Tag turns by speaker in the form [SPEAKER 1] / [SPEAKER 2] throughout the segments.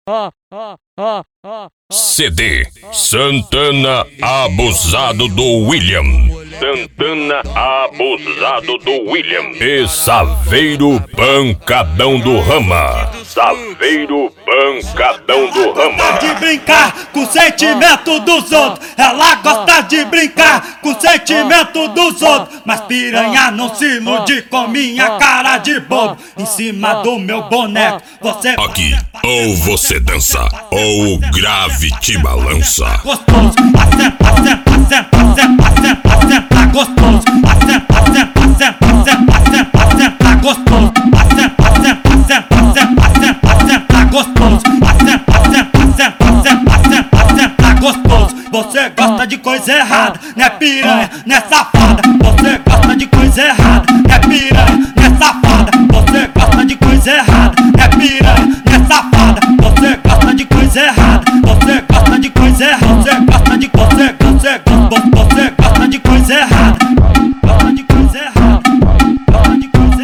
[SPEAKER 1] CD Santana Abusado do William. Santana Abusado do William. E Saveiro Pancadão do Rama. Saveiro Pancadão do Rama.
[SPEAKER 2] De brincar com o sentimento dos outros. Ela gosta de brincar com o sentimento dos outros. Mas piranha não se ilude com minha cara de bobo. Em cima do meu boneco você
[SPEAKER 1] aqui, ou você dança, ou o grave te balança.
[SPEAKER 2] Gostoso, assenta, assenta, assenta, assenta, assenta, assenta, gostoso, assenta, assenta, assenta, assenta, assenta, assenta, gostoso, assenta, assenta, assenta, assenta, assenta, assenta, gostoso, assenta, assenta, assenta, assenta, assenta, assenta, gostoso. Você gosta de coisa errada, né piranha, né safada. Você gosta de coisa errada, né piranha, né safada. Você gosta de coisa errada, né piranha, né safada. Você gosta de coisa errada, você gosta de coisa errada. Você gosta de você gosta de coisa errada. Gosta de coisa errada, gosta de coisa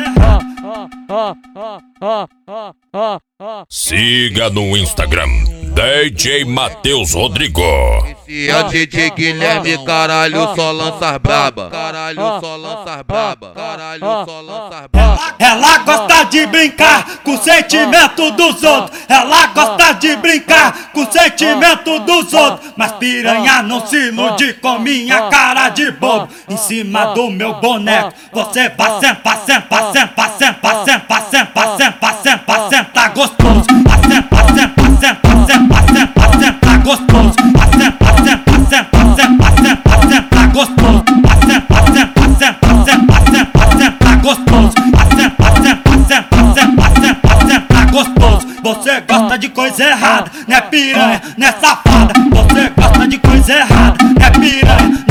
[SPEAKER 2] errada.
[SPEAKER 1] Siga no Instagram DJ Matheus Rodrigo.
[SPEAKER 3] Esse é o DJ Guilherme, caralho, só lança braba. Caralho, só lança braba. Caralho, só lança braba.
[SPEAKER 2] Ela gosta de brincar com o sentimento dos outros. Ela gosta de brincar com o sentimento dos outros. Mas piranha não se ilude com minha cara de bobo. Em cima do meu boneco você vai sentar, sentar, sentar, sentar, sentar, sentar, sentar, sentar, sentar, gostoso. Assenta, assenta, assenta, assenta, assenta, assenta, gostoso. Assenta, assenta, assenta, assenta, assenta, assenta, gostoso. Assenta, assenta, assenta, assenta, assenta, assenta, gostoso. Assenta, assenta, assenta, assenta, assenta, assenta, gostoso. Você gosta de coisa errada, né piranha, né safada. Você gosta de coisa errada, né piranha,